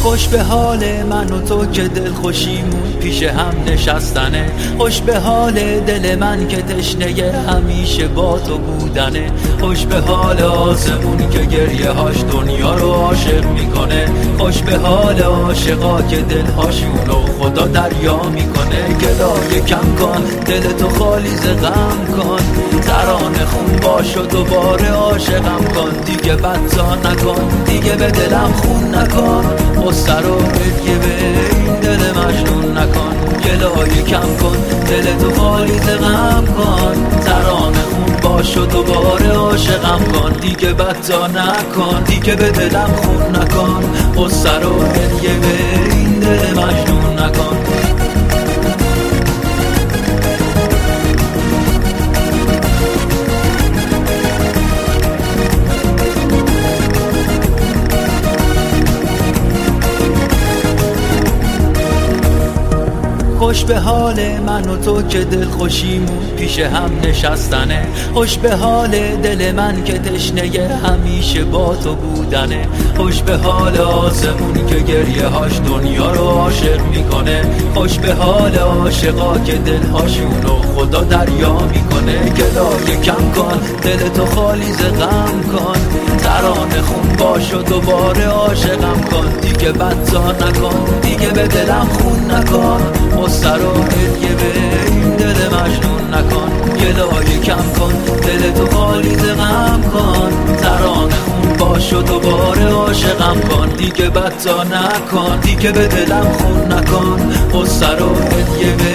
خوش به حال من و تو که دل خوشیمون پیش هم نشستنه. خوش به حال دل من که تشنه همیشه با تو بودنه. خوش به حال آسمون که گریه هاش دنیا رو عاشق میکنه. خوش به حال عاشقا که دلهاشونو خدا دریا میکنه. گلایه کم کن، دل تو خالی ز غم کن، ترانه خون باش و دوباره عاشقم کن. دیگه بدتا نکن، دیگه به دلم خون نکن، غصه رو هدیه به این دل مجنون نکن. گلایه کم کن، دل تو خالی ز غم کن، ترانه خون باش و دوباره عاشقم کن. دیگه بدتا نکن، دیگه به دلم خون نکن، غصه رو هدیه به این دل مجنون نکن. خوش به حال من و تو که دل خوشیمون پیش هم نشستنه. خوش به حال دل من که تشنه همیشه با تو بودنه. خوش به حال آسمون که گریه هاش دنیا رو عاشق میکنه. خوش به حال عاشقا که دلهاشونو خدا دریا میکنه. گلایه کم کن، دل تو خالی ز غم کن، ترانه خون باش و دوباره عاشقم کن. دیگه بدتا نکن، دیگه به دلم خون نکن، غصه رو هدیه به این دل مجنون نکن. گلایه کم کن، دل تو خالی ز غم کن، ترانه خون باش و دوباره عاشقم کن. دیگه بدتا نکن، دیگه به دلم خون نکن، غصه رو هدیه به